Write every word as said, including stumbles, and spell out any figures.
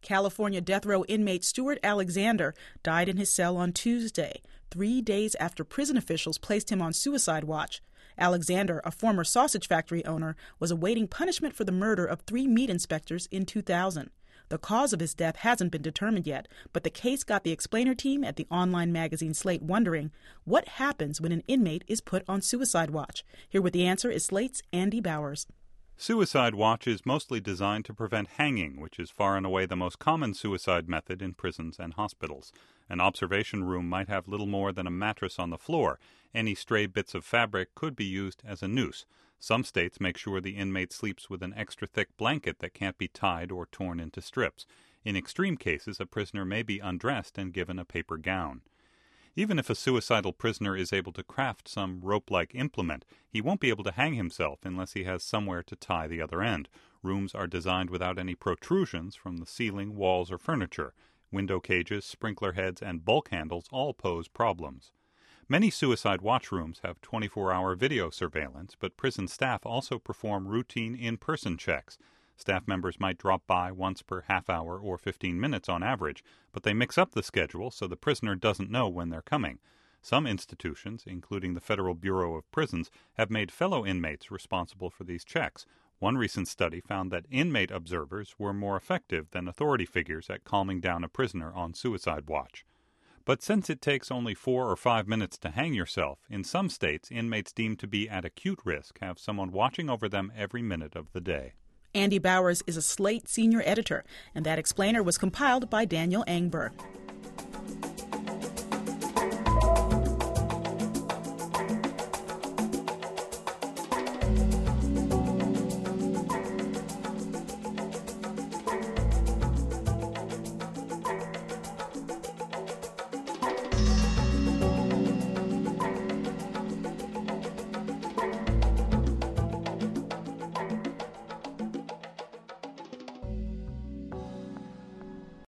California death row inmate Stuart Alexander died in his cell on Tuesday, three days after prison officials placed him on suicide watch. Alexander, a former sausage factory owner, was awaiting punishment for the murder of three meat inspectors in two thousand. The cause of his death hasn't been determined yet, but the case got the Explainer team at the online magazine Slate wondering what happens when an inmate is put on suicide watch. Here with the answer is Slate's Andy Bowers. Suicide watch is mostly designed to prevent hanging, which is far and away the most common suicide method in prisons and hospitals. An observation room might have little more than a mattress on the floor. Any stray bits of fabric could be used as a noose. Some states make sure the inmate sleeps with an extra thick blanket that can't be tied or torn into strips. In extreme cases, a prisoner may be undressed and given a paper gown. Even if a suicidal prisoner is able to craft some rope-like implement, he won't be able to hang himself unless he has somewhere to tie the other end. Rooms are designed without any protrusions from the ceiling, walls, or furniture. Window cages, sprinkler heads, and bulk handles all pose problems. Many suicide watch rooms have twenty-four hour video surveillance, but prison staff also perform routine in-person checks. Staff members might drop by once per half hour or fifteen minutes on average, but they mix up the schedule so the prisoner doesn't know when they're coming. Some institutions, including the Federal Bureau of Prisons, have made fellow inmates responsible for these checks. One recent study found that inmate observers were more effective than authority figures at calming down a prisoner on suicide watch. But since it takes only four or five minutes to hang yourself, in some states, inmates deemed to be at acute risk have someone watching over them every minute of the day. Andy Bowers is a Slate senior editor, and that explainer was compiled by Daniel Engber.